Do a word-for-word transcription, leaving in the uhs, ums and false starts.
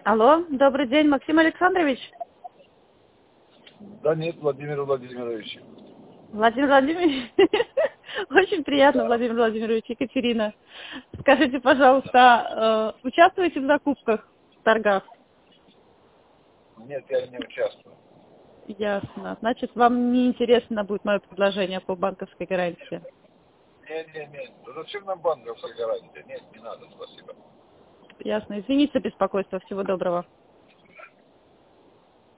Алло, добрый день, Максим Александрович. Да нет, Владимир Владимирович. Владимир Владимирович, очень приятно, Владимир Владимирович, Екатерина. Скажите, пожалуйста, э, участвуете в закупках, в торгах? Нет, я не участвую. Ясно. Значит, вам не интересно будет мое предложение по банковской гарантии? Нет, нет, нет. Да зачем нам банковская гарантия? Нет, не надо, спасибо. Ясно. Извините за беспокойство. Всего доброго.